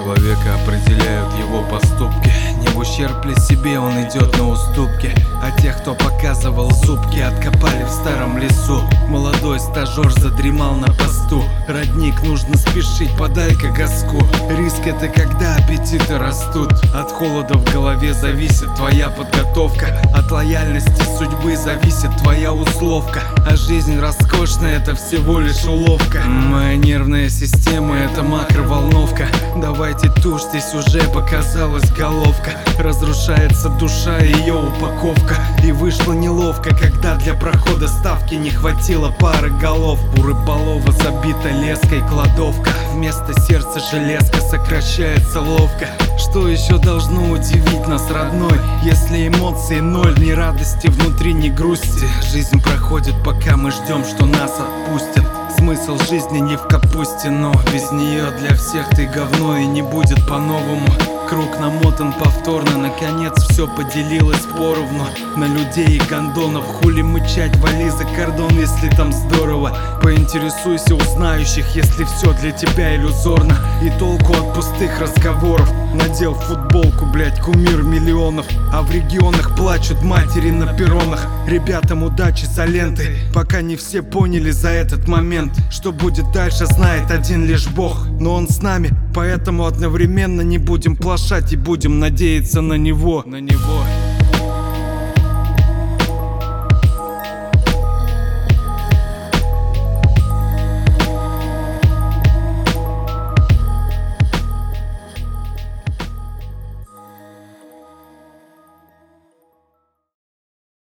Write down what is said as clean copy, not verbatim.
Человека определяют его поступки. Не в ущерб ли себе он идет на уступки. А тех, кто показывал зубки, откопали в старом лесу. Молодой стажер задремал на посту. Родник, нужно спешить, подай-ка газку. Риск — это когда аппетиты растут. От холода в голове зависит твоя подготовка. От лояльности судьбы зависит твоя условка. А жизнь роскошная — это всего лишь уловка. Моя нервная система — это макроволновка. Давайте тушь, здесь уже показалась головка. Разрушается душа и ее упаковка. И вышло неловко, когда для прохода ставки не хватило пары голов. У рыболова забита леской кладовка. Вместо сердца железка сокращается ловко. Что еще должно удивить нас, родной? Если эмоций ноль, ни радости внутри, ни грусти. Жизнь проходит, пока мы ждем, что нас отпустят. Смысл жизни не в капусте, но без нее для всех ты говно и не будет по-новому. Круг намотан повторно, наконец все поделилось поровну. На людей и гондонов, хули мычать, вали за кордон, если там здорово. Поинтересуйся у знающих, если все для тебя иллюзорно. И толку от пустых разговоров. Надел футболку, блять, кумир миллионов. А в регионах плачут матери на перронах. Ребятам удачи за лентой, пока не все поняли за этот момент. Что будет дальше, знает один лишь Бог. Но он с нами, поэтому одновременно не будем плашать и будем надеяться на него.